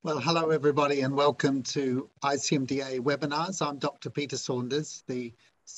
Well, hello everybody and welcome to ICMDA webinars. I'm Dr. Peter Saunders, the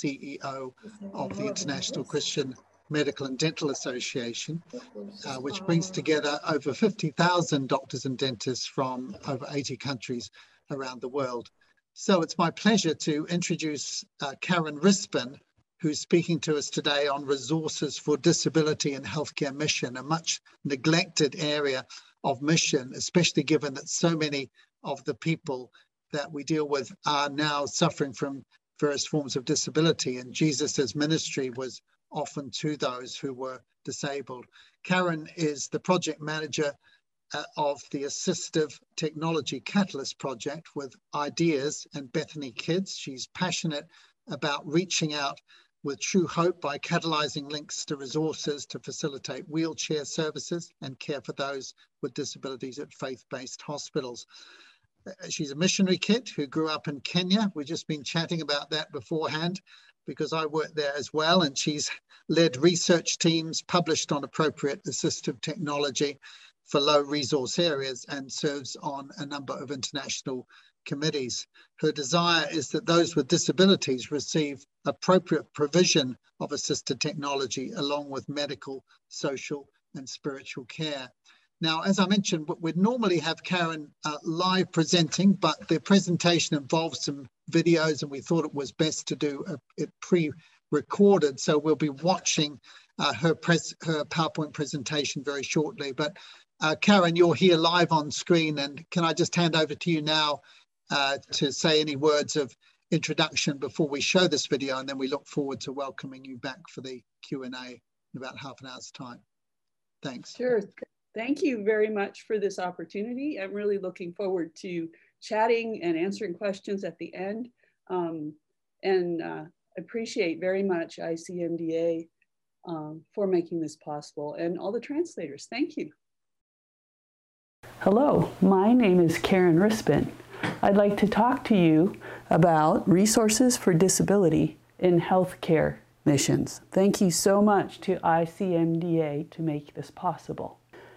CEO of the International Christian Medical and Dental Association, which brings together over 50,000 doctors and dentists from over 80 countries around the world. So it's my pleasure to introduce Karen Rispin, who's speaking to us today on resources for disability and healthcare mission, a much neglected area of mission, especially given that so many of the people that we deal with are now suffering from various forms of disability. And Jesus's ministry was often to those who were disabled. Karen is the project manager of the Assistive Technology Catalyst Project with Ideas and Bethany Kids. She's passionate about reaching out with true hope by catalyzing links to resources to facilitate wheelchair services and care for those with disabilities at faith-based hospitals. She's a missionary kid who grew up in Kenya. We've just been chatting about that beforehand because I worked there as well, and she's led research teams, published on appropriate assistive technology for low resource areas, and serves on a number of international committees. Her desire is that those with disabilities receive appropriate provision of assisted technology along with medical, social, and spiritual care. Now, as I mentioned, we'd normally have Karen live presenting, but the presentation involves some videos and we thought it was best to do it pre-recorded. So we'll be watching her PowerPoint presentation very shortly. But Karen, you're here live on screen, and can I just hand over to you now to say any words of introduction before we show this video, and then we look forward to welcoming you back for the Q&A in about half an hour's time. Thanks. Sure. Thank you very much for this opportunity. I'm really looking forward to chatting and answering questions at the end. Appreciate very much ICMDA for making this possible, and all the translators. Thank you. Hello, my name is Karen Rispin. I'd like to talk to you about resources for disability in healthcare missions. Thank you so much to ICMDA to make this possible.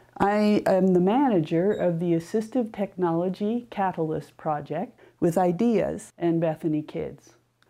I am the manager of the Assistive Technology Catalyst Project with Ideas and Bethany Kids.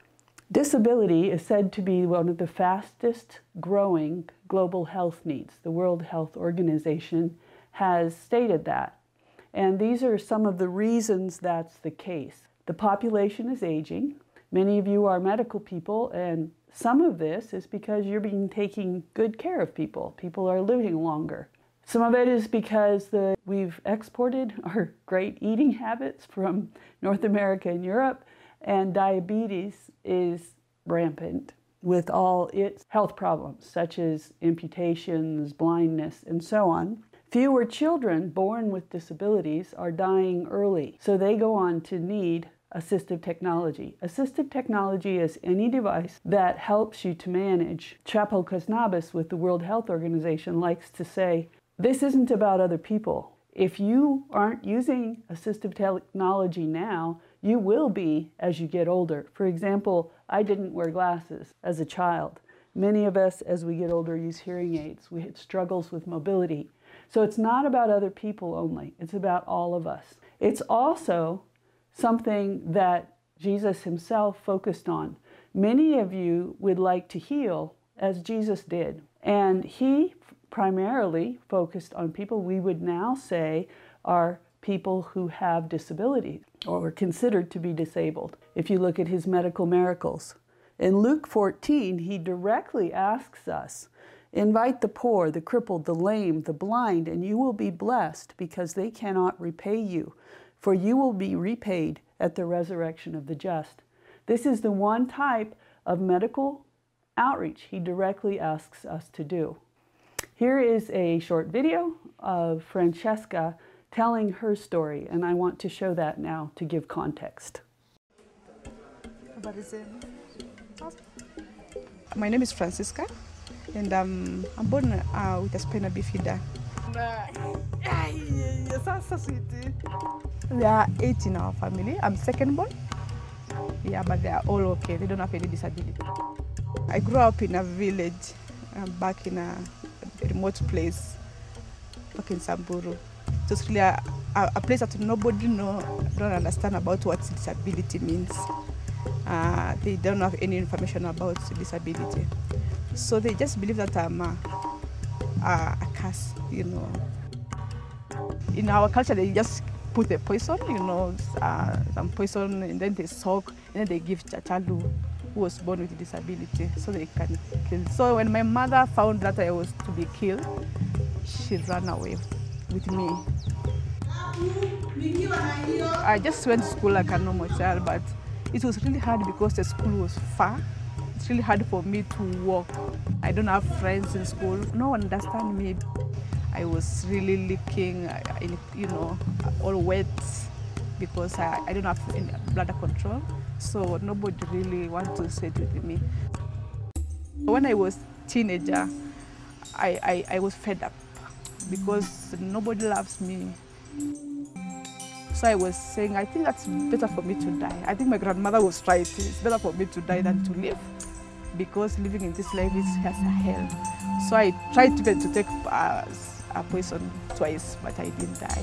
Disability is said to be one of the fastest growing global health needs. The World Health Organization has stated that. And these are some of the reasons that's the case. The population is aging. Many of you are medical people, and some of this is because you're taking good care of people. People are living longer. Some of it is because we've exported our great eating habits from North America and Europe, and diabetes is rampant with all its health problems, such as amputations, blindness, and so on. Fewer children born with disabilities are dying early, so they go on to need assistive technology. Assistive technology is any device that helps you to manage. Chapel Kasnabis with the World Health Organization likes to say, this isn't about other people. If you aren't using assistive technology now, you will be as you get older. For example, I didn't wear glasses as a child. Many of us, as we get older, use hearing aids. We had struggles with mobility. So it's not about other people only. It's about all of us. It's also something that Jesus himself focused on. Many of you would like to heal as Jesus did. And he primarily focused on people we would now say are people who have disabilities or are considered to be disabled. If you look at his medical miracles. In Luke 14, he directly asks us, invite the poor, the crippled, the lame, the blind, and you will be blessed because they cannot repay you, for you will be repaid at the resurrection of the just. This is the one type of medical outreach he directly asks us to do. Here is a short video of Francesca telling her story, and I want to show that now to give context. My name is Francisca, and I'm born with a spina bifida. We are 8 in our family. I'm second born. Yeah, but they are all okay. They don't have any disability. I grew up in a village, back in a remote place, back in Samburu. It was really a place that nobody don't understand about what disability means. They don't have any information about disability. So they just believe that I'm a curse, you know. In our culture, they just put the poison, you know, some poison, and then they soak, and then they give a child who was born with a disability, so they can kill. So when my mother found that I was to be killed, she ran away with me. I just went to school like a normal child, but it was really hard because the school was far. It's really hard for me to walk. I don't have friends in school. No one understands me. I was really leaking, you know, all wet because I don't have any bladder control. So nobody really wants to sit with me. When I was a teenager, I was fed up because nobody loves me. So I was saying, I think that's better for me to die. I think my grandmother was right. It's better for me to die than to live, because living in this life is as a hell. So I tried to take a poison twice, but I didn't die.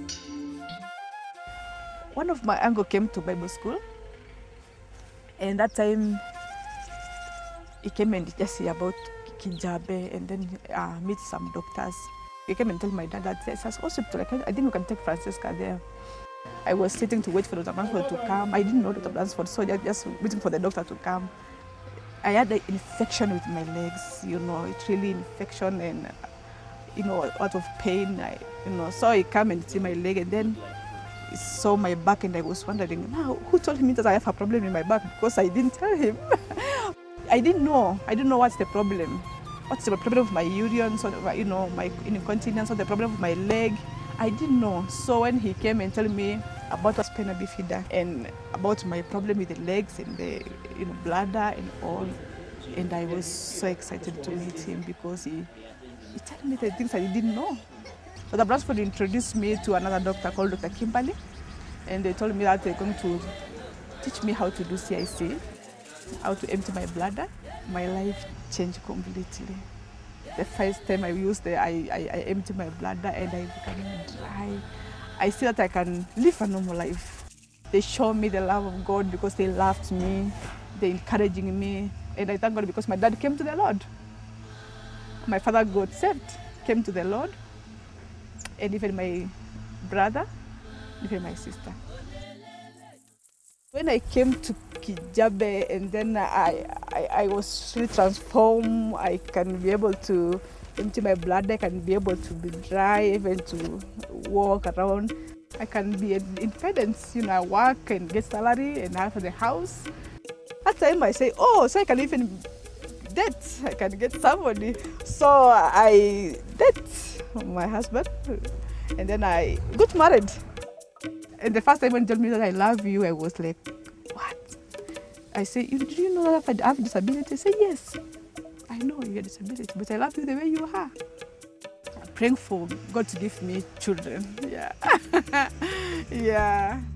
One of my uncle came to Bible school, and that time he came and just see about Kijabe, and then meet some doctors. He came and told my dad that there's a hospital. I think we can take Francesca there. I was sitting to wait for Dr. Bransford to come. I didn't know Dr. Bransford, so I just waiting for the doctor to come. I had an infection with my legs, you know, it's really infection and, you know, a lot of pain, you know. So he came and see my leg, and then he saw my back, and I was wondering, now, who told me that I have a problem in my back? Because I didn't tell him. I didn't know what's the problem. What's the problem of my urine, so, you know, my incontinence, or the problem of my leg. I didn't know. So when he came and told me about spina bifida and about my problem with the legs and the, you know, bladder and all, and I was so excited to meet him because he told me the things I didn't know. Dr. Bransford introduced me to another doctor called Dr. Kimberly, and they told me that they're going to teach me how to do CIC, how to empty my bladder. My life changed completely. The first time I used it, I empty my bladder and I become dry. I see that I can live a normal life. They show me the love of God because they loved me, they're encouraging me, and I thank God because my dad came to the Lord. My father got saved, came to the Lord, and even my brother, even my sister. When I came to Kijabe, and then I was really transformed. I can be able to empty my bladder, I can be able to be dry, even to walk around. I can be independent, you know, I work and get salary and have the house. At the time I say, oh, so I can even date, I can get somebody. So I date my husband, and then I got married. And the first time when he told me that I love you, I was like, what? I say, do you know that I have a disability? I say, yes, I know you have a disability, but I love you the way you are. I'm praying for God to give me children. Yeah. Yeah.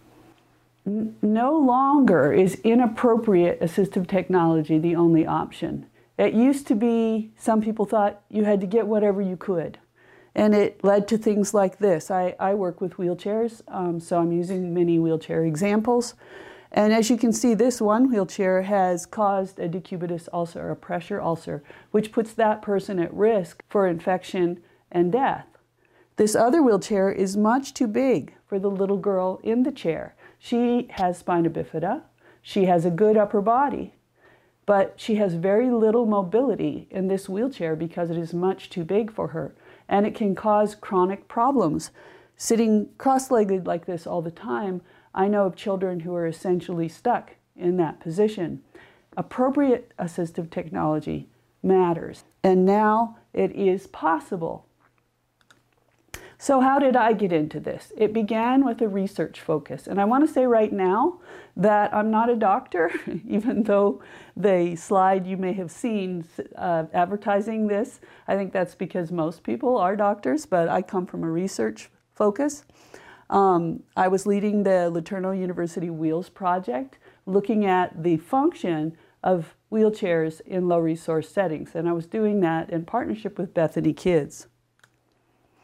No longer is inappropriate assistive technology the only option. It used to be, some people thought you had to get whatever you could. And it led to things like this. I work with wheelchairs, so I'm using many wheelchair examples. And as you can see, this one wheelchair has caused a decubitus ulcer, a pressure ulcer, which puts that person at risk for infection and death. This other wheelchair is much too big for the little girl in the chair. She has spina bifida, she has a good upper body, but she has very little mobility in this wheelchair because it is much too big for her. And it can cause chronic problems. Sitting cross-legged like this all the time, I know of children who are essentially stuck in that position. Appropriate assistive technology matters, and now it is possible. So how did I get into this? It began with a research focus, and I want to say right now that I'm not a doctor, even though the slide you may have seen advertising this. I think that's because most people are doctors, but I come from a research focus. I was leading the LeTourneau University Wheels project, looking at the function of wheelchairs in low resource settings, and I was doing that in partnership with Bethany Kids.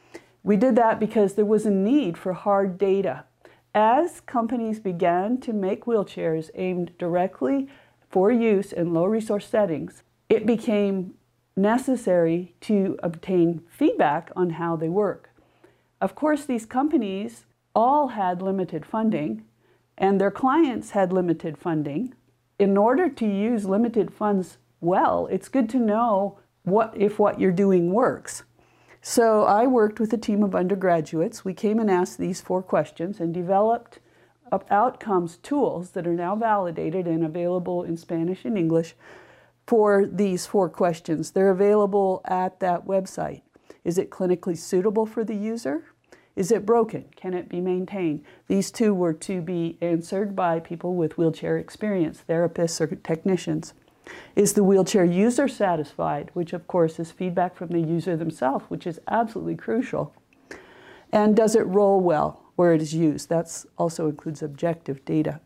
We did that because there was a need for hard data. As companies began to make wheelchairs aimed directly for use in low resource settings, it became necessary to obtain feedback on how they work. Of course, these companies all had limited funding, and their clients had limited funding. In order to use limited funds well, it's good to know if what you're doing works. So I worked with a team of undergraduates. We came and asked these 4 questions and developed outcomes tools that are now validated and available in Spanish and English for these 4 questions. They're available at that website. Is it clinically suitable for the user? Is it broken? Can it be maintained? These 2 were to be answered by people with wheelchair experience, therapists or technicians. Is the wheelchair user satisfied? Which of course is feedback from the user themselves, which is absolutely crucial. And does it roll well where it is used? That also includes objective data.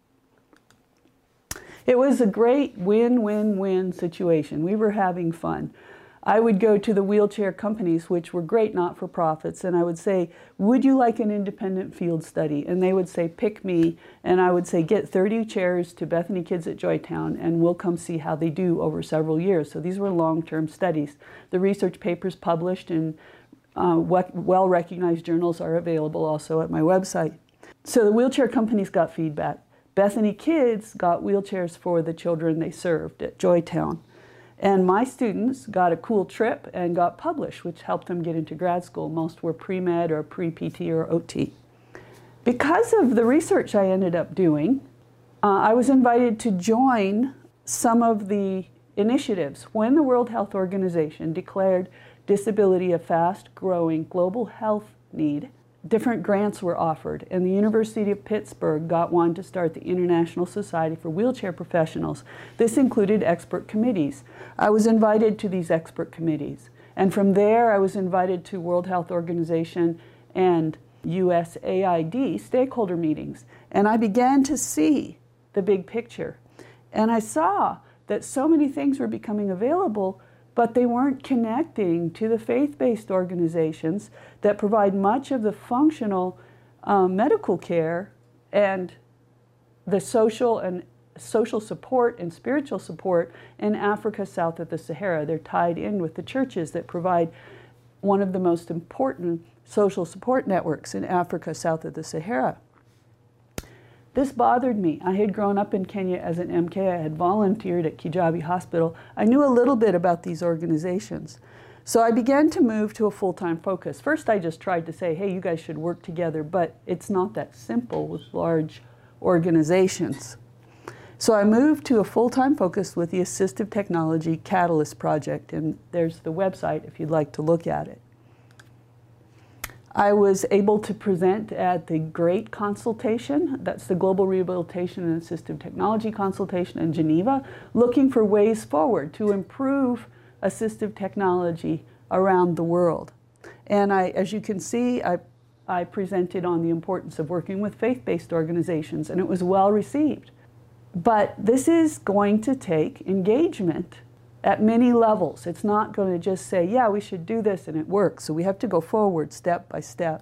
It was a great win-win-win situation. We were having fun. I would go to the wheelchair companies, which were great not-for-profits, and I would say, would you like an independent field study? And they would say, pick me. And I would say, get 30 chairs to Bethany Kids at Joytown, and we'll come see how they do over several years. So these were long-term studies. The research papers published in well-recognized journals are available also at my website. So the wheelchair companies got feedback. Bethany Kids got wheelchairs for the children they served at Joytown. And my students got a cool trip and got published, which helped them get into grad school. Most were pre-med or pre-PT or OT. Because of the research I ended up doing, I was invited to join some of the initiatives. When the World Health Organization declared disability a fast-growing global health need, different grants were offered, and the University of Pittsburgh got one to start the International Society for Wheelchair Professionals. This included expert committees. I was invited to these expert committees, and from there I was invited to World Health Organization and USAID stakeholder meetings, and I began to see the big picture. And I saw that so many things were becoming available, but they weren't connecting to the faith-based organizations that provide much of the functional medical care and the social support and spiritual support in Africa south of the Sahara. They're tied in with the churches that provide one of the most important social support networks in Africa south of the Sahara. This bothered me. I had grown up in Kenya as an MK. I had volunteered at Kijabi Hospital. I knew a little bit about these organizations. So I began to move to a full-time focus. First, I just tried to say, hey, you guys should work together, but it's not that simple with large organizations. So I moved to a full-time focus with the Assistive Technology Catalyst Project, and there's the website if you'd like to look at it. I was able to present at the GREAT consultation, that's the Global Rehabilitation and Assistive Technology Consultation in Geneva, looking for ways forward to improve assistive technology around the world. And as you can see, I presented on the importance of working with faith-based organizations, and it was well received. But this is going to take engagement at many levels. It's not going to just say, yeah, we should do this and it works. So we have to go forward step by step.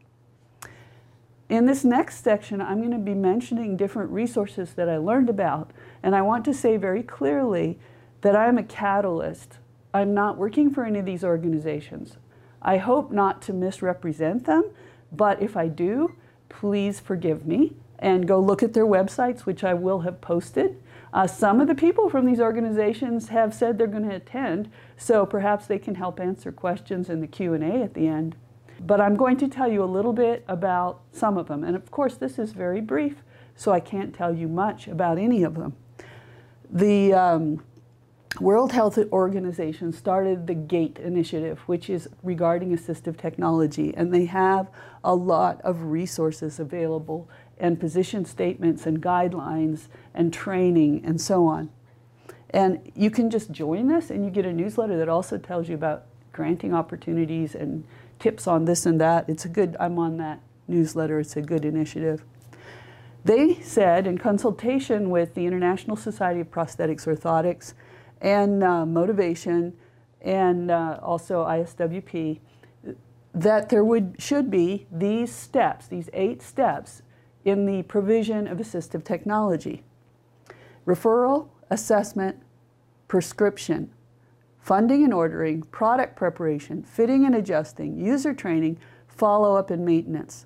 In this next section, I'm going to be mentioning different resources that I learned about. And I want to say very clearly that I'm a catalyst. I'm not working for any of these organizations. I hope not to misrepresent them, but if I do, please forgive me and go look at their websites, which I will have posted. Some of the people from these organizations have said they're going to attend, so perhaps they can help answer questions in the Q&A at the end. But I'm going to tell you a little bit about some of them. And of course, this is very brief, so I can't tell you much about any of them. The World Health Organization started the GATE initiative, which is regarding assistive technology, and they have a lot of resources available and position statements and guidelines and training and so on. And you can just join this and you get a newsletter that also tells you about granting opportunities and tips on this and that. It's a good, I'm on that newsletter, it's a good initiative. They said in consultation with the International Society of Prosthetics Orthotics and Motivation and also ISWP, that there should be these steps, these 8 steps in the provision of assistive technology. Referral, assessment, prescription, funding and ordering, product preparation, fitting and adjusting, user training, follow-up and maintenance.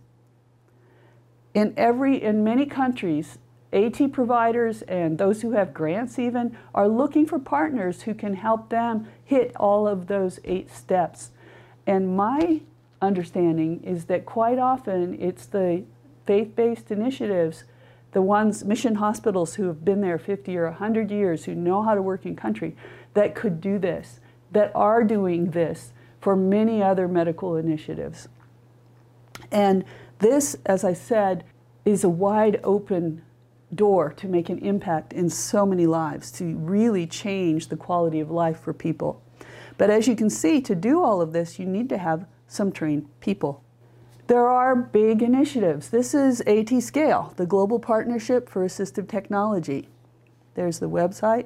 In many countries, AT providers and those who have grants even are looking for partners who can help them hit all of those 8 steps. And my understanding is that quite often it's the faith-based initiatives, the ones, mission hospitals who have been there 50 or 100 years, who know how to work in country, that could do this, that are doing this for many other medical initiatives. And this, as I said, is a wide open door to make an impact in so many lives, to really change the quality of life for people. But as you can see, to do all of this, you need to have some trained people. There are big initiatives. This is AT-Scale, the Global Partnership for Assistive Technology. There's the website.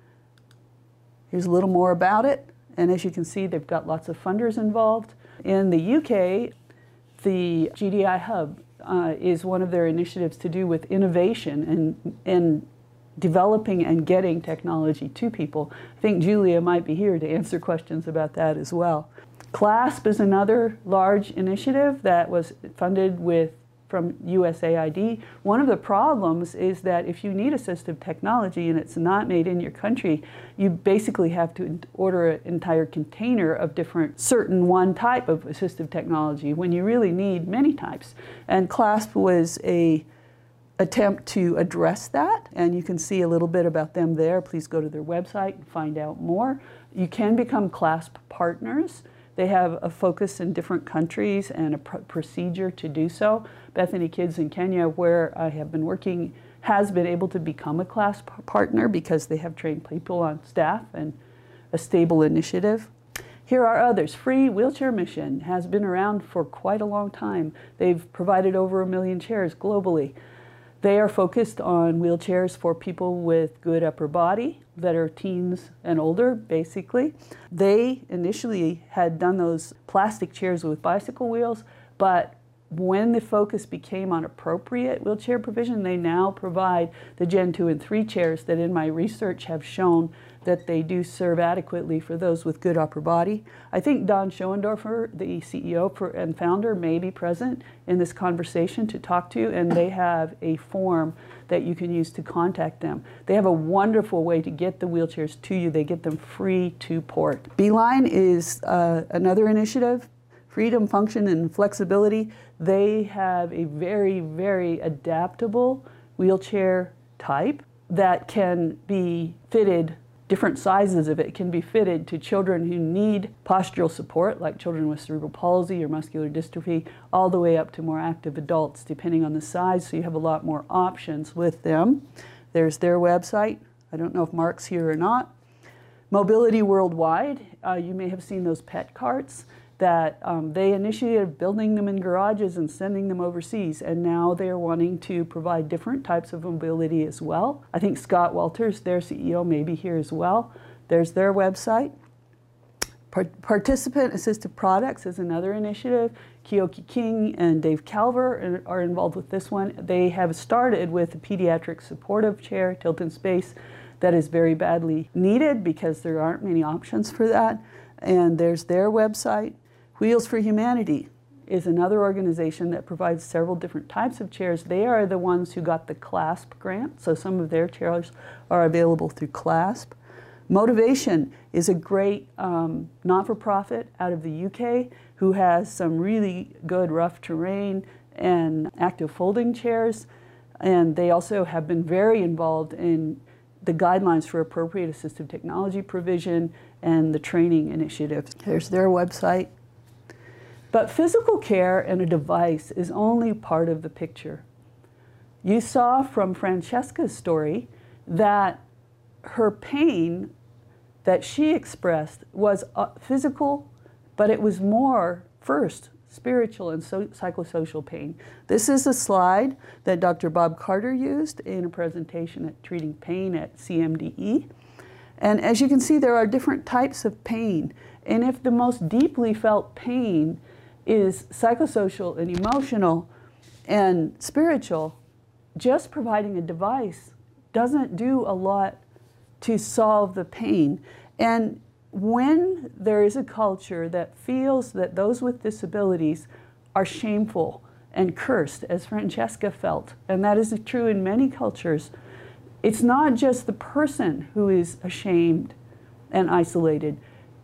Here's a little more about it. And as you can see, they've got lots of funders involved. In the UK, the GDI Hub is one of their initiatives to do with innovation and developing and getting technology to people. I think Julia might be here to answer questions about that as well. CLASP is another large initiative that was funded from USAID. One of the problems is that if you need assistive technology and it's not made in your country, you basically have to order an entire container of certain one type of assistive technology when you really need many types. And CLASP was an attempt to address that, and you can see a little bit about them there. Please go to their website and find out more. You can become CLASP partners. They have a focus in different countries and a procedure to do so. Bethany Kids in Kenya, where I have been working, has been able to become a CLASP partner because they have trained people on staff and a stable initiative. Here are others. Free Wheelchair Mission has been around for quite a long time. They've provided over 1 million chairs globally. They are focused on wheelchairs for people with good upper body that are teens and older, basically. They initially had done those plastic chairs with bicycle wheels, but when the focus became on appropriate wheelchair provision, they now provide the Gen 2 and 3 chairs that in my research have shown that they do serve adequately for those with good upper body. I think Don Schoendorfer, the CEO and founder, may be present in this conversation to talk to you, and they have a form that you can use to contact them. They have a wonderful way to get the wheelchairs to you. They get them free to port. Beeline is another initiative, freedom, function, and flexibility. They have a very, very adaptable wheelchair type that can be fitted. Different sizes of it can be fitted to children who need postural support, like children with cerebral palsy or muscular dystrophy, all the way up to more active adults, depending on the size, so you have a lot more options with them. There's their website. I don't know if Mark's here or not. Mobility Worldwide, you may have seen those pet carts that they initiated building them in garages and sending them overseas, and now they are wanting to provide different types of mobility as well. I think Scott Walters, their CEO, may be here as well. There's their website. Participant Assistive Products is another initiative. Kiyoki King and Dave Calver are involved with this one. They have started with a pediatric supportive chair, Tilton Space, that is very badly needed because there aren't many options for that. And there's their website. Wheels for Humanity is another organization that provides several different types of chairs. They are the ones who got the CLASP grant, so some of their chairs are available through CLASP. Motivation is a great not-for-profit out of the UK who has some really good rough terrain and active folding chairs, and they also have been very involved in the guidelines for appropriate assistive technology provision and the training initiative. Here's their website. But physical care and a device is only part of the picture. You saw from Francesca's story that her pain that she expressed was physical, but it was more first spiritual and psychosocial pain. This is a slide that Dr. Bob Carter used in a presentation at Treating Pain at CMDE. And as you can see, there are different types of pain. And if the most deeply felt pain is psychosocial and emotional and spiritual. Just providing a device doesn't do a lot to solve the pain. And when there is a culture that feels that those with disabilities are shameful and cursed, as Francesca felt, and that is true in many cultures, it's not just the person who is ashamed and isolated.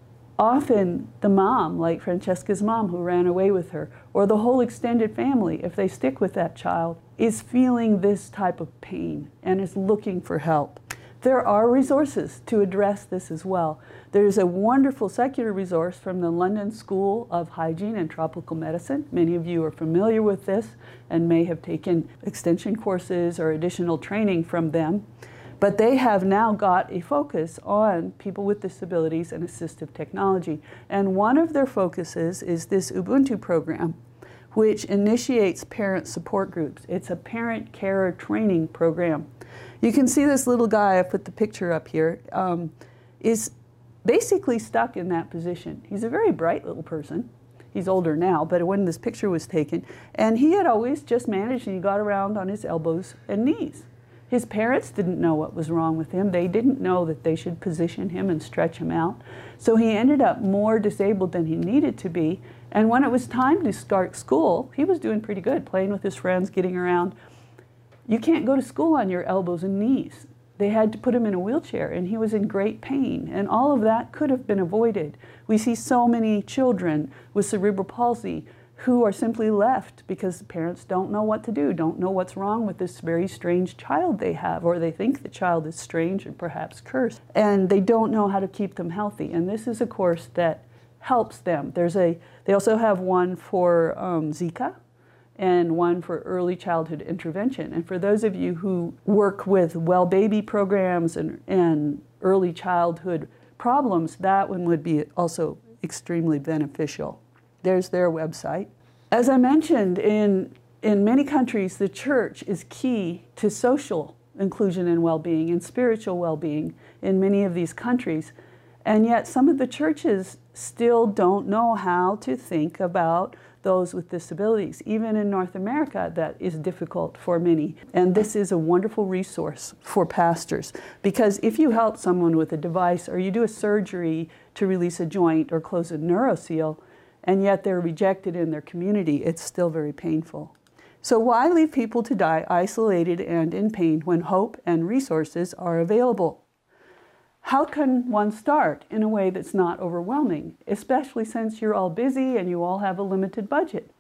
Often the mom, like Francesca's mom who ran away with her, or the whole extended family, if they stick with that child, is feeling this type of pain and is looking for help. There are resources to address this as well. There's a wonderful secular resource from the London School of Hygiene and Tropical Medicine. Many of you are familiar with this and may have taken extension courses or additional training from them. But they have now got a focus on people with disabilities and assistive technology. And one of their focuses is this Ubuntu program, which initiates parent support groups. It's a parent carer training program. You can see this little guy, I put the picture up here, is basically stuck in that position. He's a very bright little person. He's older now, but when this picture was taken, and he had always just managed, and he got around on his elbows and knees. His parents didn't know what was wrong with him. They didn't know that they should position him and stretch him out. So he ended up more disabled than he needed to be. And when it was time to start school, he was doing pretty good, playing with his friends, getting around. You can't go to school on your elbows and knees. They had to put him in a wheelchair, and he was in great pain. And all of that could have been avoided. We see so many children with cerebral palsy who are simply left because parents don't know what to do, don't know what's wrong with this very strange child they have, or they think the child is strange and perhaps cursed, and they don't know how to keep them healthy. And this is a course that helps them. They also have one for Zika and one for early childhood intervention. And for those of you who work with well baby programs and early childhood problems, that one would be also extremely beneficial. There's their website. As I mentioned, in many countries, the church is key to social inclusion and well-being and spiritual well-being in many of these countries. And yet some of the churches still don't know how to think about those with disabilities. Even in North America, that is difficult for many. And this is a wonderful resource for pastors, because if you help someone with a device, or you do a surgery to release a joint or close a neuroseal, and yet they're rejected in their community, it's still very painful. So why leave people to die isolated and in pain when hope and resources are available? How can one start in a way that's not overwhelming, especially since you're all busy and you all have a limited budget?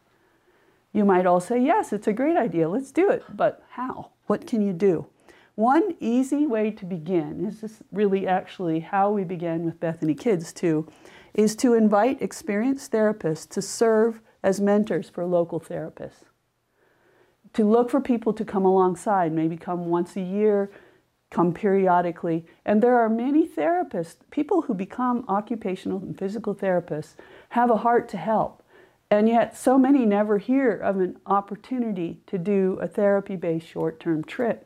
You might all say, yes, it's a great idea, let's do it, but how? What can you do? One easy way to begin, is this really actually how we began with Bethany Kids too, is to invite experienced therapists to serve as mentors for local therapists. To look for people to come alongside, maybe come once a year, come periodically. And there are many therapists, people who become occupational and physical therapists, have a heart to help. And yet so many never hear of an opportunity to do a therapy-based short-term trip.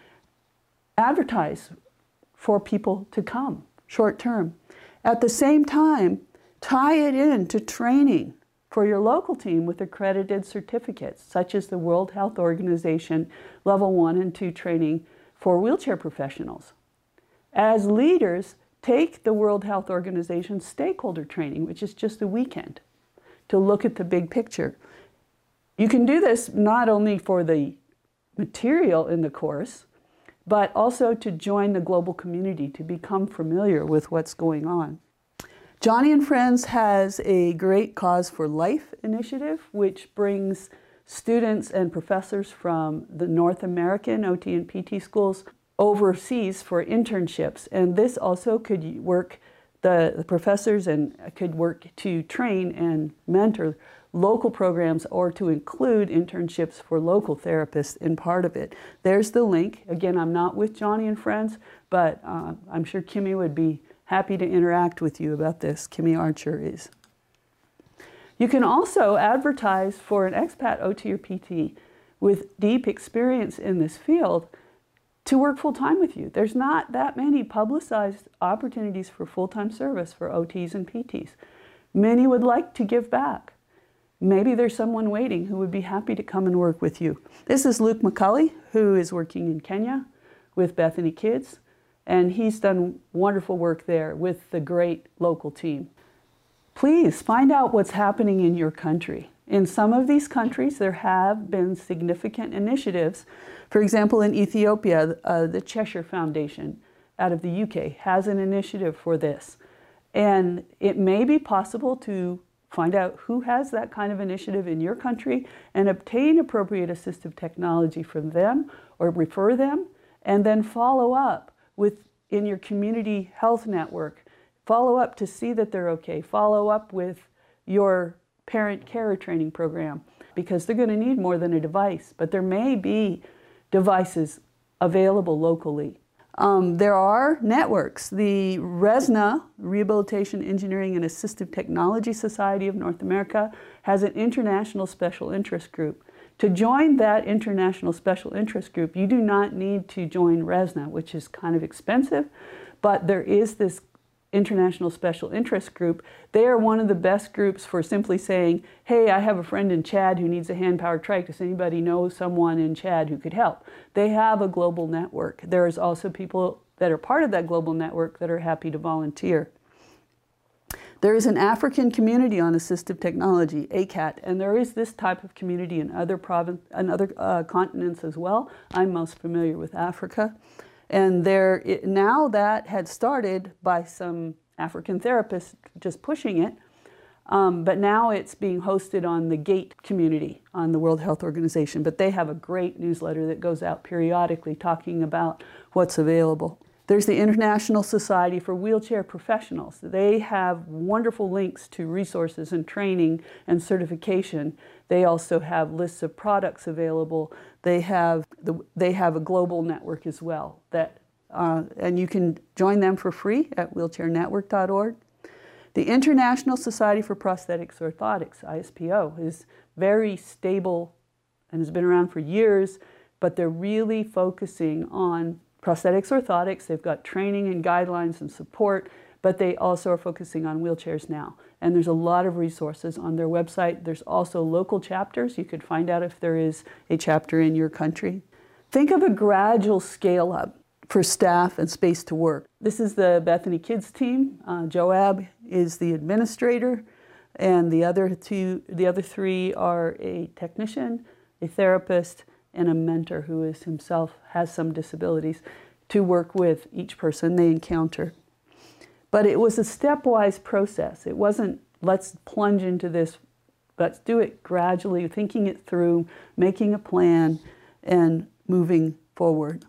Advertise for people to come short-term. At the same time, tie it into training for your local team with accredited certificates, such as the World Health Organization Level 1 and 2 training for wheelchair professionals. As leaders, take the World Health Organization stakeholder training, which is just a weekend, to look at the big picture. You can do this not only for the material in the course, but also to join the global community, to become familiar with what's going on. Joni and Friends has a Great Cause for Life initiative, which brings students and professors from the North American OT and PT schools overseas for internships. And this also could work, the professors and could work to train and mentor local programs, or to include internships for local therapists in part of it. There's the link. Again, I'm not with Joni and Friends, but I'm sure Kimmy would be happy to interact with you about this. Kimmy Archer is. You can also advertise for an expat OT or PT with deep experience in this field to work full-time with you. There's not that many publicized opportunities for full-time service for OTs and PTs. Many would like to give back. maybe there's someone waiting who would be happy to come and work with you. This is Luke McCulley, who is working in Kenya with Bethany Kids, and he's done wonderful work there with the great local team. Please find out what's happening in your country. In some of these countries, there have been significant initiatives. For example, in Ethiopia, the Cheshire Foundation out of the UK has an initiative for this. And it may be possible to find out who has that kind of initiative in your country and obtain appropriate assistive technology from them or refer them, and then follow up in your community health network. Follow up to see that they're okay. Follow up with your parent care training program, because they're going to need more than a device, but there may be devices available locally. There are networks. The RESNA, Rehabilitation, Engineering, and Assistive Technology Society of North America, has an international special interest group. To join that international special interest group, you do not need to join RESNA, which is kind of expensive, but there is this international special interest group. They are one of the best groups for simply saying, hey, I have a friend in Chad who needs a hand-powered trike. Does anybody know someone in Chad who could help? They have a global network. There is also people that are part of that global network that are happy to volunteer. There is an African community on assistive technology, ACAT, and there is this type of community in other continents as well. I'm most familiar with Africa. And now that had started by some African therapists just pushing it, but now it's being hosted on the GATE community on the World Health Organization. But they have a great newsletter that goes out periodically talking about what's available. There's the International Society for Wheelchair Professionals. They have wonderful links to resources and training and certification. They also have lists of products available. They have a global network as well, and you can join them for free at wheelchairnetwork.org. The International Society for Prosthetics Orthotics, ISPO, is very stable and has been around for years, but they're really focusing on prosthetics orthotics. They've got training and guidelines and support, but they also are focusing on wheelchairs now. And there's a lot of resources on their website. There's also local chapters. You could find out if there is a chapter in your country. Think of a gradual scale up for staff and space to work. This is the Bethany Kids team. Joab is the administrator, and the other three are a technician, a therapist, and a mentor who is himself has some disabilities to work with each person they encounter. But it was a stepwise process. It wasn't, let's plunge into this, let's do it gradually, thinking it through, making a plan, and moving forward.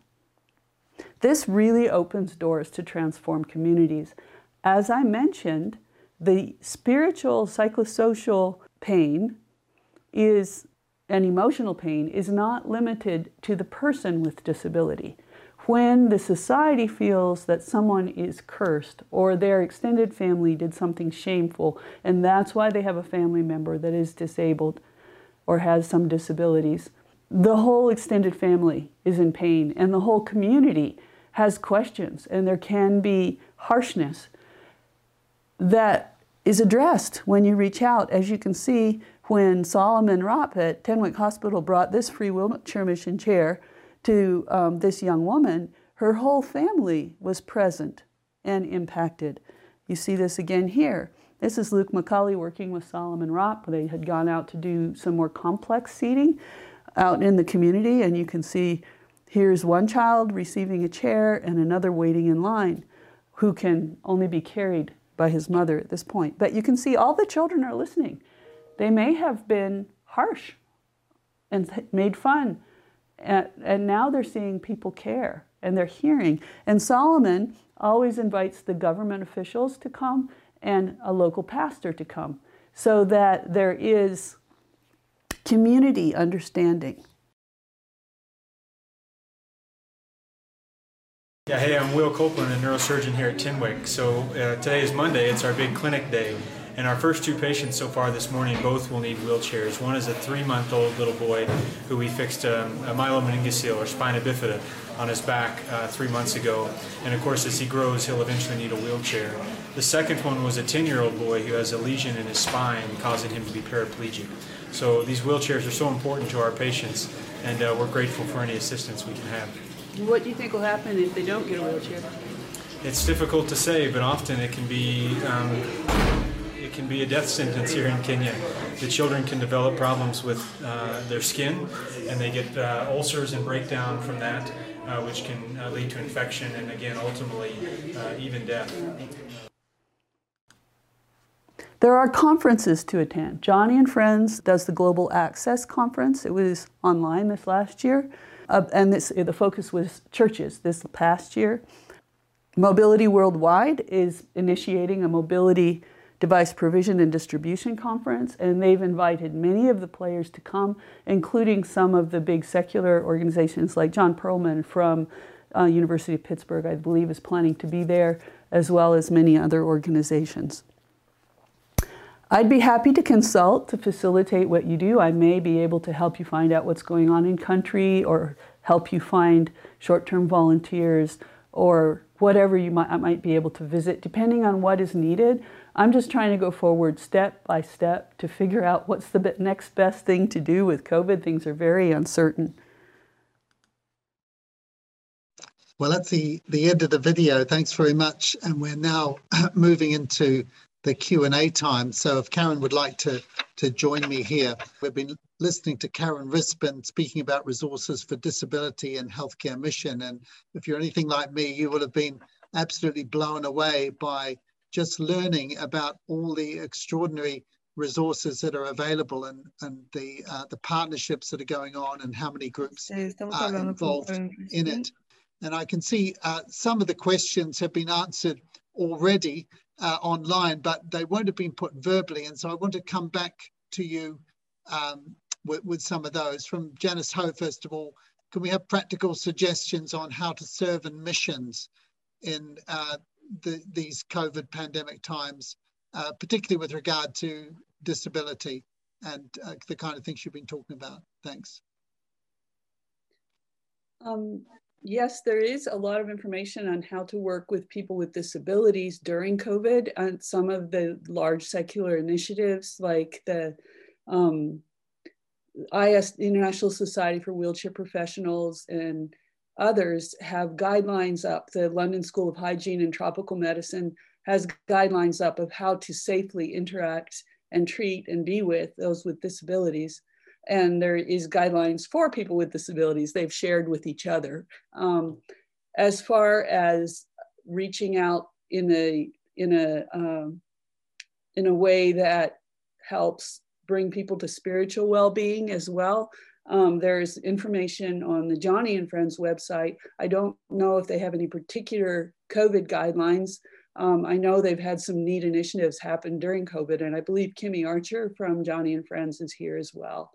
This really opens doors to transform communities. As I mentioned, the spiritual, psychosocial pain and emotional pain is not limited to the person with disability. When the society feels that someone is cursed or their extended family did something shameful, and that's why they have a family member that is disabled or has some disabilities, the whole extended family is in pain and the whole community has questions, and there can be harshness that is addressed when you reach out. As you can see, when Solomon Ropp at Tenwick Hospital brought this free wheelchair mission chair to this young woman, her whole family was present and impacted. You see this again here. This is Luke McCulley working with Solomon Ropp. They had gone out to do some more complex seating out in the community, and you can see here's one child receiving a chair and another waiting in line who can only be carried by his mother at this point. But you can see all the children are listening. They may have been harsh and made fun, and now they're seeing people care and they're hearing. And Solomon always invites the government officials to come and a local pastor to come so that there is community understanding. Yeah, hey, I'm Will Copeland, a neurosurgeon here at Tenwick. So today is Monday, it's our big clinic day. And our first two patients so far this morning both will need wheelchairs. One is a 3-month-old little boy who we fixed a myelomeningocele or spina bifida on his back 3 months ago. And of course, as he grows, he'll eventually need a wheelchair. The second one was a 10-year-old boy who has a lesion in his spine causing him to be paraplegic. So these wheelchairs are so important to our patients, and we're grateful for any assistance we can have. What do you think will happen if they don't get a wheelchair? It's difficult to say, but often it can be a death sentence here in Kenya. The children can develop problems with their skin, and they get ulcers and breakdown from that, which can lead to infection and again ultimately even death. There are conferences to attend. Joni and Friends does the Global Access Conference. It was online this last year, and the focus was churches this past year. Mobility Worldwide is initiating a mobility device provision and distribution conference, and they've invited many of the players to come, including some of the big secular organizations like John Perlman from University of Pittsburgh, I believe, is planning to be there, as well as many other organizations. I'd be happy to consult to facilitate what you do. I may be able to help you find out what's going on in country or help you find short-term volunteers or whatever I might be able to visit, depending on what is needed. I'm just trying to go forward step by step to figure out what's the next best thing to do with COVID. Things are very uncertain. Well, that's the end of the video. Thanks very much. And we're now moving into the Q&A time. So if Karen would like to join me here. We've been listening to Karen Rispin speaking about resources for disability and healthcare mission. And if you're anything like me, you will have been absolutely blown away by just learning about all the extraordinary resources that are available and the partnerships that are going on and how many groups are involved in it. And I can see some of the questions have been answered already online, but they won't have been put verbally. And so I want to come back to you with some of those. From Janice Ho, first of all, can we have practical suggestions on how to serve in missions in these COVID pandemic times, particularly with regard to disability and the kind of things you've been talking about? Thanks. Yes, there is a lot of information on how to work with people with disabilities during COVID, and some of the large secular initiatives like the International Society for Wheelchair Professionals and others have guidelines up. The London School of Hygiene and Tropical Medicine has guidelines up of how to safely interact and treat and be with those with disabilities. And there is guidelines for people with disabilities they've shared with each other. As far as reaching out in a way that helps bring people to spiritual well-being as well, there's information on the Joni and Friends website. I don't know if they have any particular COVID guidelines. I know they've had some neat initiatives happen during COVID, and I believe Kimmy Archer from Joni and Friends is here as well.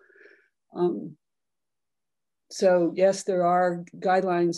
So yes, there are guidelines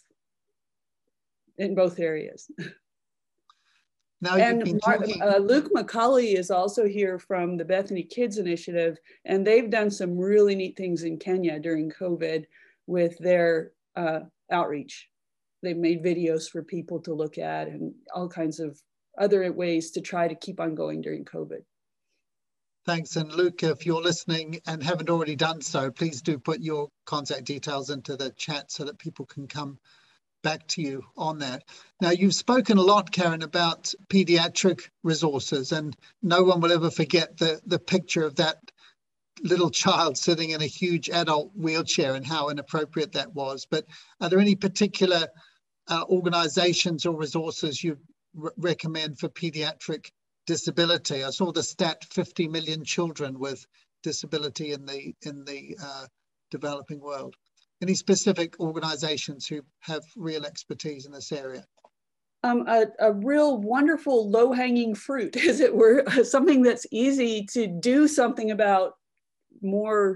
in both areas. Now and Luke McCauley is also here from the Bethany Kids Initiative, and they've done some really neat things in Kenya during COVID with their outreach. They've made videos for people to look at and all kinds of other ways to try to keep on going during COVID. Thanks. And Luke, if you're listening and haven't already done so, please do put your contact details into the chat so that people can come back to you on that. Now, you've spoken a lot, Karen, about pediatric resources, and no one will ever forget the picture of that little child sitting in a huge adult wheelchair and how inappropriate that was. But are there any particular organizations or resources you recommend for pediatric disability? I saw the stat 50 million children with disability in the developing world. Any specific organizations who have real expertise in this area? A real wonderful low-hanging fruit, as it were, something that's easy to do something about more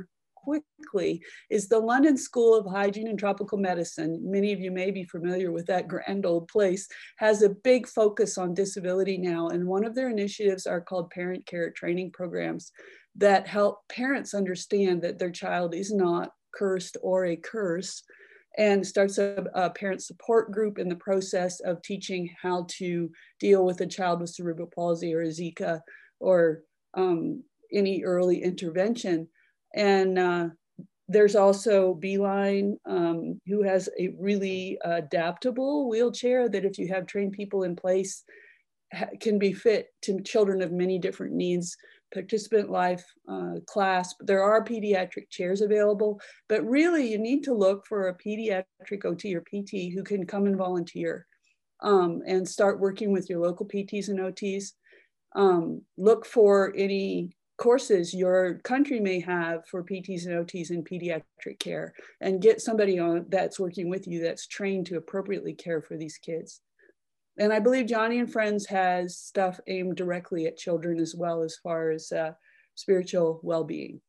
quickly is the London School of Hygiene and Tropical Medicine. Many of you may be familiar with that grand old place, has a big focus on disability now. And one of their initiatives are called parent care training programs that help parents understand that their child is not cursed or a curse, and starts a parent support group in the process of teaching how to deal with a child with cerebral palsy or a Zika or any early intervention. And there's also Beeline, who has a really adaptable wheelchair that, if you have trained people in place, can be fit to children of many different needs, participant life, class. There are pediatric chairs available, but really you need to look for a pediatric OT or PT who can come and volunteer and start working with your local PTs and OTs. Look for any courses your country may have for PTs and OTs in pediatric care, and get somebody on that's working with you that's trained to appropriately care for these kids. And I believe Joni and Friends has stuff aimed directly at children as well, as far as spiritual well-being.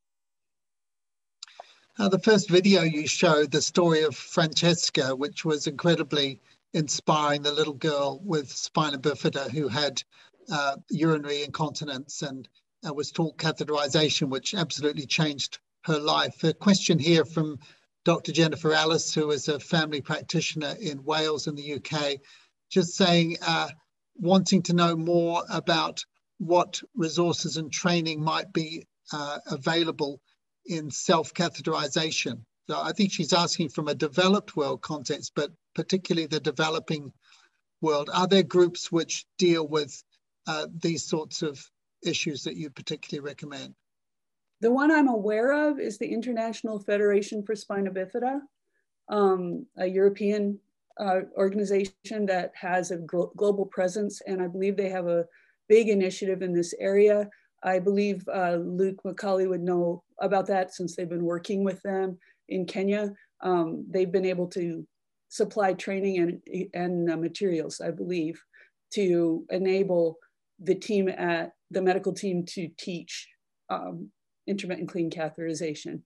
The first video you showed, the story of Francesca, which was incredibly inspiring, the little girl with spina bifida who had urinary incontinence and was taught catheterization, which absolutely changed her life. A question here from Dr. Jennifer Alice, who is a family practitioner in Wales in the UK, just saying, wanting to know more about what resources and training might be available in self-catheterization. So I think she's asking from a developed world context, but particularly the developing world. Are there groups which deal with these sorts of issues that you particularly recommend? The one I'm aware of is the International Federation for Spina Bifida, a European organization that has a global presence, and I believe they have a big initiative in this area. I believe Luke McCauley would know about that, since they've been working with them in Kenya. They've been able to supply training and materials, I believe, to enable the team at the medical team to teach intermittent clean catheterization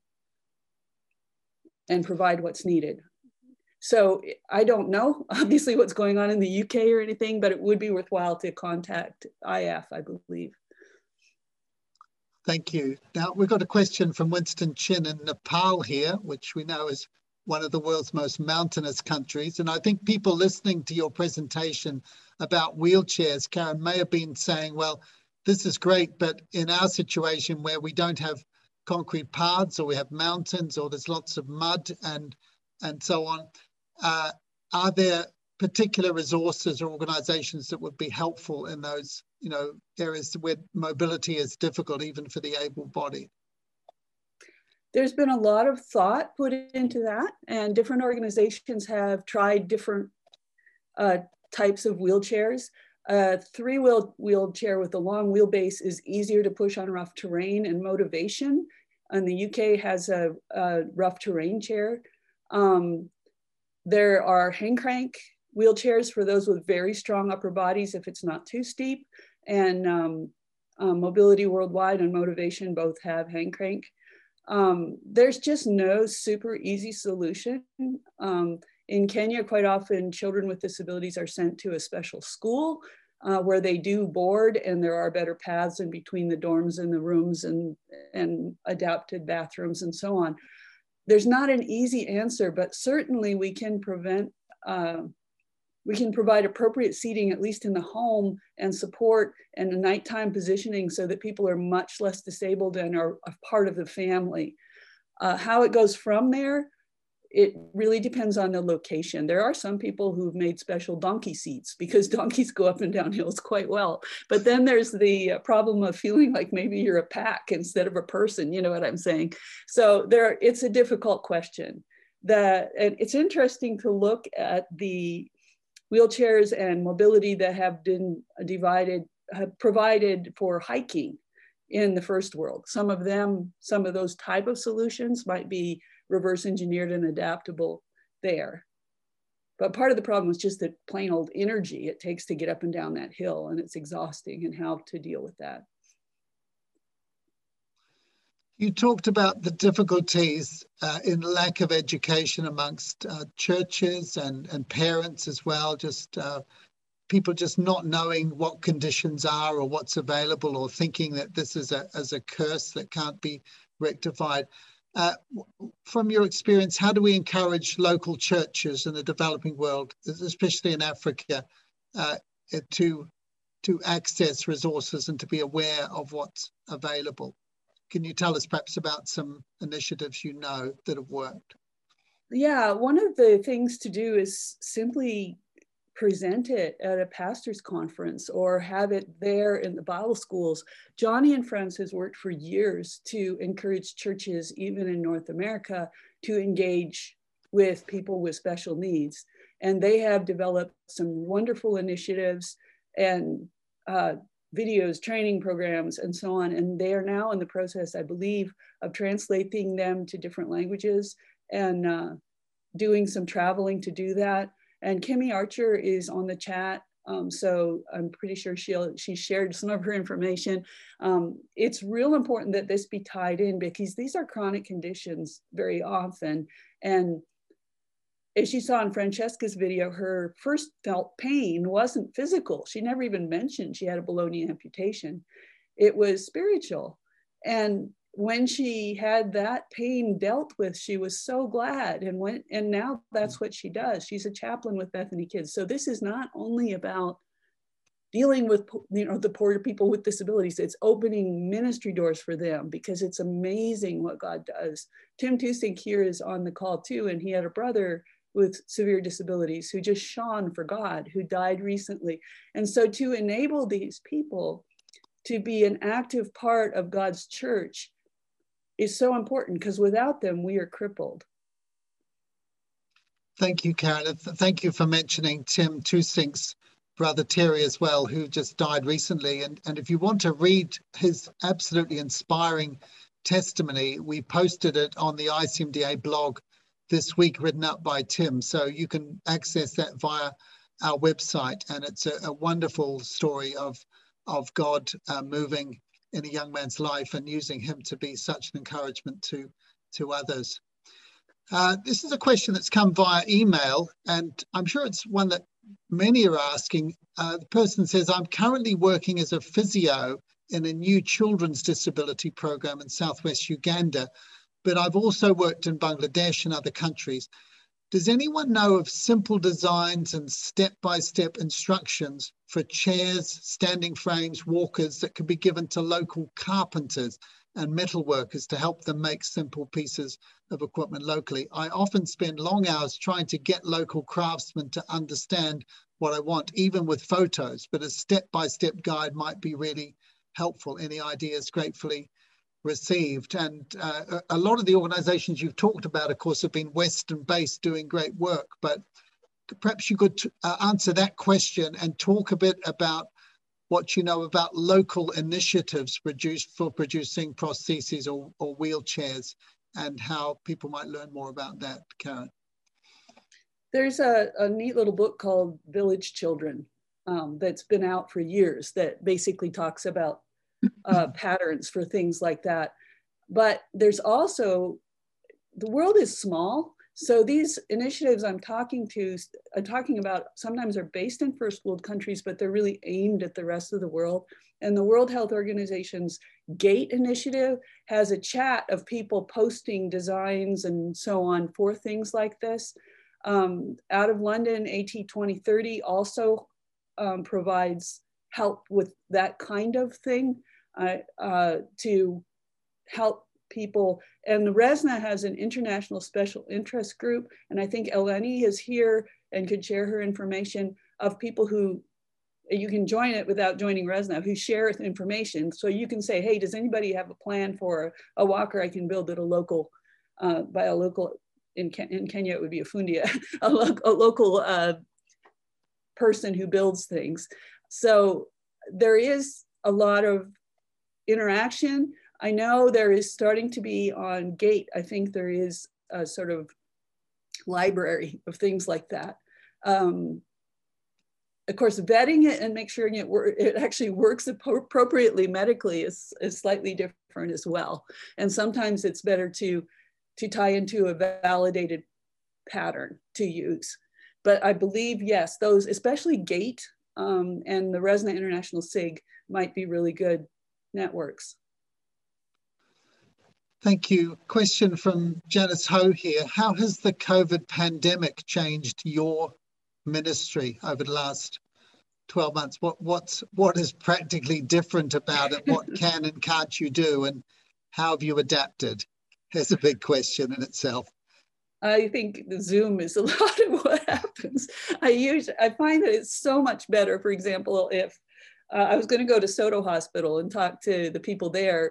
and provide what's needed. So I don't know, obviously, what's going on in the UK or anything, but it would be worthwhile to contact IF, I believe. Thank you. Now, we've got a question from Winston Chin in Nepal here, which we know is one of the world's most mountainous countries. And I think people listening to your presentation about wheelchairs, Karen, may have been saying, well, this is great, but in our situation where we don't have concrete paths, or we have mountains, or there's lots of mud and so on, are there particular resources or organizations that would be helpful in those, areas where mobility is difficult, even for the able-bodied? There's been a lot of thought put into that, and different organizations have tried different types of wheelchairs. A three-wheel wheelchair with a long wheelbase is easier to push on rough terrain and motivation. And the UK has a rough terrain chair. There are hang crank wheelchairs for those with very strong upper bodies if it's not too steep. And Mobility Worldwide and Motivation both have hang crank. There's just no super easy solution. In Kenya, quite often children with disabilities are sent to a special school where they do board, and there are better paths in between the dorms and the rooms and adapted bathrooms and so on. There's not an easy answer, but certainly we can provide appropriate seating, at least in the home, and support and a nighttime positioning so that people are much less disabled and are a part of the family. How it goes from there, it really depends on the location. There are some people who've made special donkey seats because donkeys go up and down hills quite well. But then there's the problem of feeling like maybe you're a pack instead of a person, you know what I'm saying? So it's a difficult question. And it's interesting to look at the wheelchairs and mobility that have been provided for hiking in the first world. Some of those type of solutions might be reverse engineered and adaptable there. But part of the problem is just the plain old energy it takes to get up and down that hill, and it's exhausting, and how to deal with that. You talked about the difficulties in lack of education amongst churches and parents as well, just people just not knowing what conditions are or what's available, or thinking that this is a curse that can't be rectified. From your experience, how do we encourage local churches in the developing world, especially in Africa, to access resources and to be aware of what's available? Can you tell us perhaps about some initiatives you know that have worked? Yeah, one of the things to do is simply present it at a pastor's conference or have it there in the Bible schools. Johnny and Friends has worked for years to encourage churches, even in North America, to engage with people with special needs. And they have developed some wonderful initiatives and videos, training programs, and so on. And they are now in the process, I believe, of translating them to different languages and doing some traveling to do that. And Kimmy Archer is on the chat, so I'm pretty sure she shared some of her information. It's real important that this be tied in, because these are chronic conditions very often. And as you saw in Francesca's video, her first felt pain wasn't physical. She never even mentioned she had a below-knee amputation. It was spiritual. And when she had that pain dealt with, she was so glad, and now that's what she does. She's a chaplain with Bethany Kids. So this is not only about dealing with, you know, the poor people with disabilities. It's opening ministry doors for them, because it's amazing what God does. Tim Tusink here is on the call too, and he had a brother with severe disabilities who just shone for God, who died recently. And so to enable these people to be an active part of God's church is so important, because without them, we are crippled. Thank you, Karen. Thank you for mentioning Tim Tusink's brother Terry as well, who just died recently. And if you want to read his absolutely inspiring testimony, we posted it on the ICMDA blog this week, written up by Tim. So you can access that via our website. And it's a wonderful story of God moving in a young man's life and using him to be such an encouragement to others. This is a question that's come via email, and I'm sure it's one that many are asking. The person says, I'm currently working as a physio in a new children's disability program in Southwest Uganda, but I've also worked in Bangladesh and other countries. Does anyone know of simple designs and step-by-step instructions for chairs, standing frames, walkers that could be given to local carpenters and metal workers to help them make simple pieces of equipment locally? I often spend long hours trying to get local craftsmen to understand what I want, even with photos, but a step-by-step guide might be really helpful. Any ideas gratefully received. And a lot of the organizations you've talked about, of course, have been Western based, doing great work, but perhaps you could answer that question and talk a bit about what you know about local initiatives for producing prostheses or wheelchairs, and how people might learn more about that, Karen. There's a neat little book called Village Children that's been out for years that basically talks about patterns for things like that. But there's also, the world is small. So these initiatives I'm talking about sometimes are based in first world countries, but they're really aimed at the rest of the world. And the World Health Organization's GATE initiative has a chat of people posting designs and so on for things like this. Out of London, AT 2030 also provides help with that kind of thing. To help people. And the RESNA has an international special interest group, and I think Eleni is here and could share her information of people who, you can join it without joining RESNA, who share information. So you can say, hey, does anybody have a plan for a walker I can build at a local, by a local, in Kenya it would be a fundia, a local person who builds things. So there is a lot of interaction. I know there is starting to be on GATE, I think there is a sort of library of things like that. Of course, vetting it and make sure it actually works appropriately medically is slightly different as well. And sometimes it's better to tie into a validated pattern to use. But I believe, yes, those, especially GATE and the ResNet International SIG, might be really good networks. Thank you. Question from Janice Ho here. How has the COVID pandemic changed your ministry over the last 12 months? What is practically different about it? What can and can't you do? And how have you adapted? It's a big question in itself. I think the Zoom is a lot of what happens. I find that it's so much better. For example, if I was going to go to Soto Hospital and talk to the people there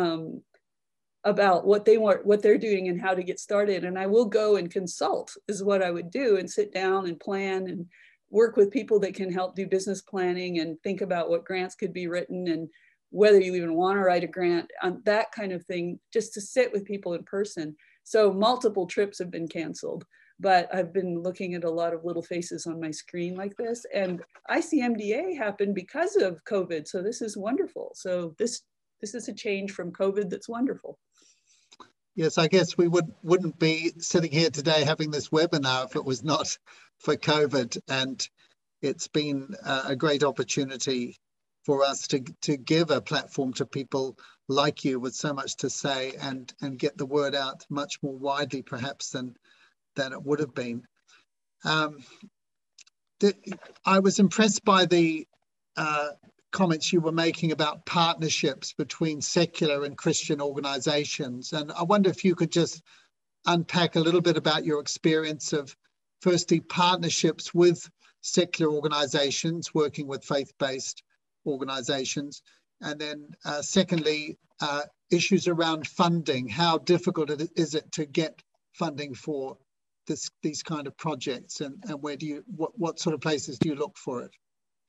about what they're doing and how to get started, and I will go and consult is what I would do, and sit down and plan and work with people that can help do business planning and think about what grants could be written and whether you even want to write a grant, that kind of thing, just to sit with people in person. So multiple trips have been canceled, but I've been looking at a lot of little faces on my screen like this, and ICMDA happened because of COVID. So this is wonderful. So this is a change from COVID that's wonderful. Yes, I guess we wouldn't be sitting here today having this webinar if it was not for COVID, and it's been a great opportunity for us to give a platform to people like you with so much to say and get the word out much more widely perhaps than it would have been. I was impressed by the comments you were making about partnerships between secular and Christian organizations. And I wonder if you could just unpack a little bit about your experience of, firstly, partnerships with secular organizations working with faith-based organizations, and then secondly, issues around funding. How difficult is it to get funding for these kind of projects, and where do you, what sort of places do you look for it?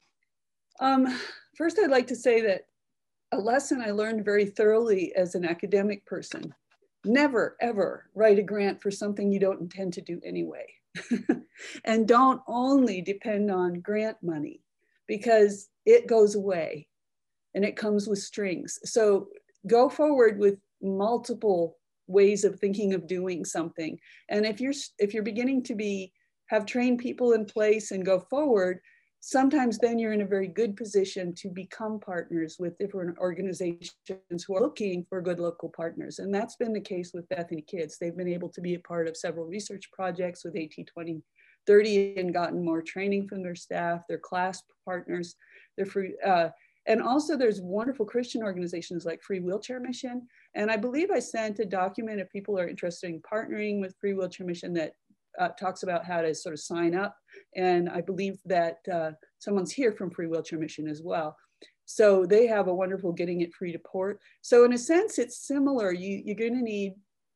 First, I'd like to say that a lesson I learned very thoroughly as an academic person: never, ever write a grant for something you don't intend to do anyway. And don't only depend on grant money, because it goes away and it comes with strings. So go forward with multiple ways of thinking of doing something. And if you're beginning to have trained people in place and go forward, sometimes then you're in a very good position to become partners with different organizations who are looking for good local partners. And that's been the case with Bethany Kids. They've been able to be a part of several research projects with AT 2030 and gotten more training from their staff, their class partners, their free, and also there's wonderful Christian organizations like Free Wheelchair Mission. And I believe I sent a document if people are interested in partnering with Free Wheelchair Mission that talks about how to sort of sign up. And I believe that someone's here from Free Wheelchair Mission as well. So they have a wonderful Getting It Free to Port. So in a sense, it's similar. You're going to need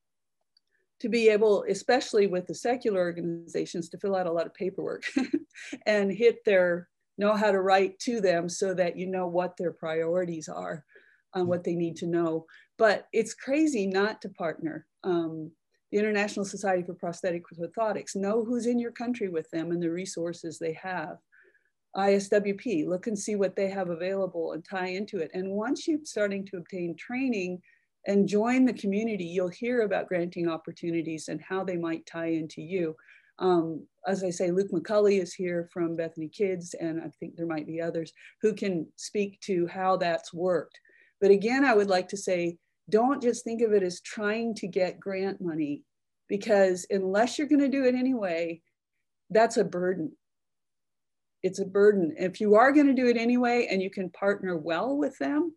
to be able, especially with the secular organizations, to fill out a lot of paperwork and know how to write to them so that you know what their priorities are, what they need to know. But it's crazy not to partner. The International Society for Prosthetic Orthotics, know who's in your country with them and the resources they have. ISWP, look and see what they have available and tie into it. And once you're starting to obtain training and join the community, you'll hear about granting opportunities and how they might tie into you. As I say, Luke McCulley is here from Bethany Kids, and I think there might be others who can speak to how that's worked. But again, I would like to say, don't just think of it as trying to get grant money, because unless you're going to do it anyway, that's a burden. It's a burden. If you are going to do it anyway and you can partner well with them,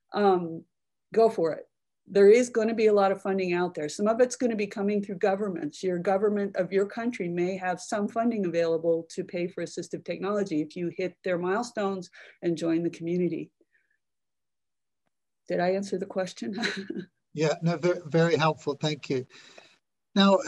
go for it. There is going to be a lot of funding out there. Some of it's going to be coming through governments. Your government of your country may have some funding available to pay for assistive technology if you hit their milestones and join the community. Did I answer the question? Yeah, no, very, very helpful. Thank you. Now,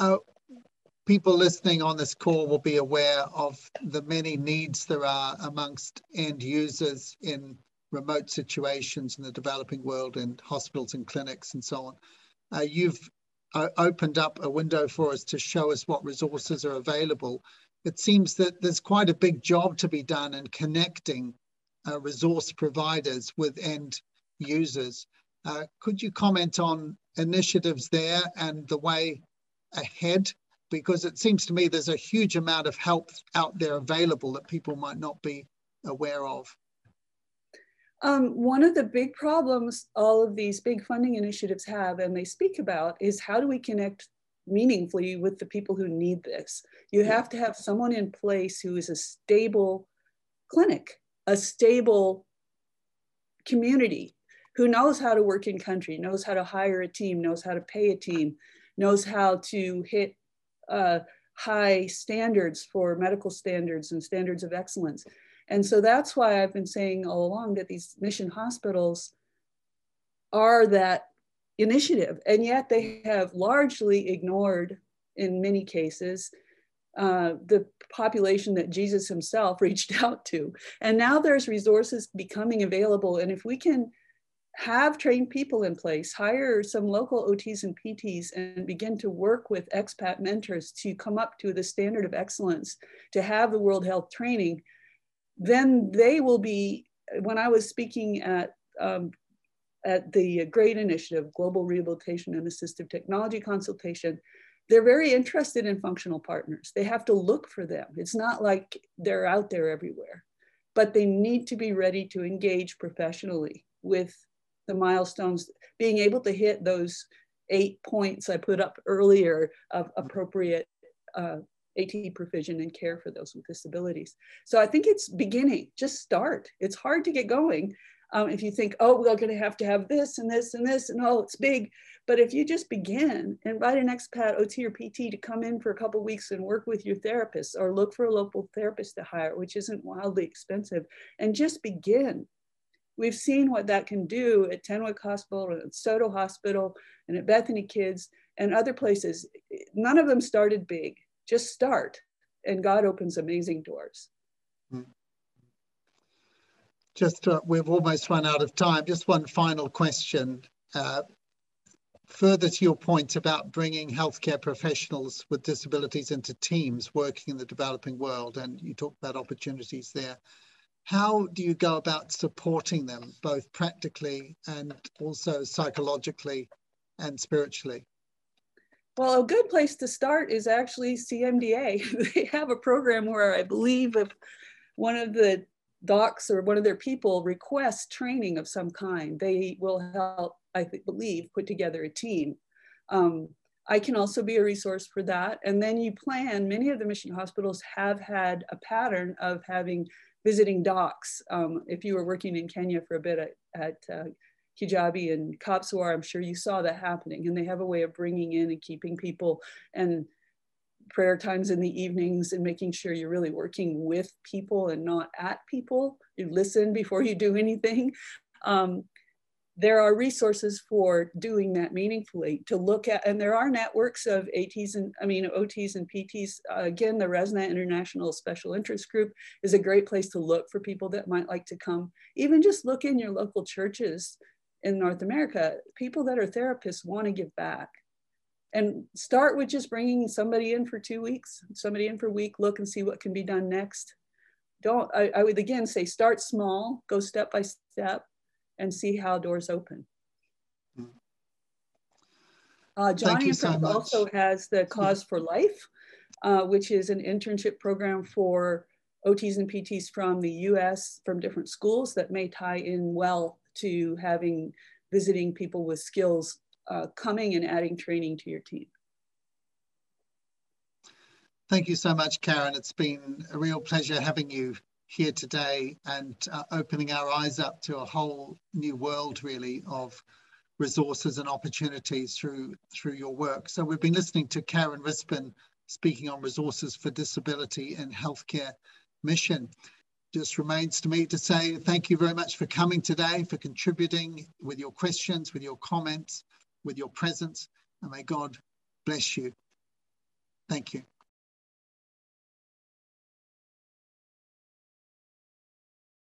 people listening on this call will be aware of the many needs there are amongst end users in remote situations in the developing world, in hospitals and clinics and so on. You've opened up a window for us to show us what resources are available. it seems that there's quite a big job to be done in connecting resource providers with end users. Could you comment on initiatives there and the way ahead? Because it seems to me there's a huge amount of help out there available that people might not be aware of. One of the big problems all of these big funding initiatives have, and they speak about, is how do we connect meaningfully with the people who need this? You have to have someone in place who is a stable clinic, a stable community, who knows how to work in country, knows how to hire a team, knows how to pay a team, knows how to hit high standards for medical standards and standards of excellence. And so that's why I've been saying all along that these mission hospitals are that initiative, and yet they have largely ignored, in many cases, the population that Jesus himself reached out to. And now there's resources becoming available. And if we can have trained people in place, hire some local OTs and PTs, and begin to work with expat mentors to come up to the standard of excellence, to have the World Health training, then they will be, when I was speaking at the GREAT initiative, Global Rehabilitation and Assistive Technology Consultation, they're very interested in functional partners. They have to look for them. It's not like they're out there everywhere, but they need to be ready to engage professionally with the milestones, being able to hit those 8 points I put up earlier of appropriate AT provision and care for those with disabilities. So I think it's beginning, just start. It's hard to get going. If you think, oh, we're going to have this and this and this, and oh, it's big. But if you just begin, invite an expat OT or PT to come in for a couple of weeks and work with your therapist, or look for a local therapist to hire, which isn't wildly expensive, and just begin. We've seen what that can do at Tenwick Hospital, and at Soto Hospital, and at Bethany Kids, and other places. None of them started big. Just start, and God opens amazing doors. Just, we've almost run out of time. Just one final question. Further to your point about bringing healthcare professionals with disabilities into teams working in the developing world, and you talked about opportunities there. How do you go about supporting them, both practically and also psychologically and spiritually? Well, a good place to start is actually CMDA. They have a program where I believe if one of the docs or one of their people requests training of some kind, they will help, I believe, put together a team. I can also be a resource for that. And then you plan, many of the mission hospitals have had a pattern of having visiting docs. If you were working in Kenya for a bit at Kijabi and Kapsawar, I'm sure you saw that happening. And they have a way of bringing in and keeping people, and prayer times in the evenings, and making sure you're really working with people and not at people. You listen before you do anything. There are resources for doing that meaningfully, to look at, and there are networks of OTs and PTs. Again, the ResNet International Special Interest Group is a great place to look for people that might like to come. Even just look in your local churches in North America. People that are therapists want to give back. And start with just bringing somebody in for 2 weeks, somebody in for a week, look and see what can be done next. I would again say, start small, go step by step, and see how doors open. Johnny and Friends also has the Cause for Life, which is an internship program for OTs and PTs from the US, from different schools, that may tie in well to visiting people with skills, coming and adding training to your team. Thank you so much, Karen. It's been a real pleasure having you here today and opening our eyes up to a whole new world, really, of resources and opportunities through your work. So we've been listening to Karen Rispin speaking on resources for disability in healthcare mission. Just remains to me to say thank you very much for coming today, for contributing with your questions, with your comments, with your presence, and may God bless you. Thank you.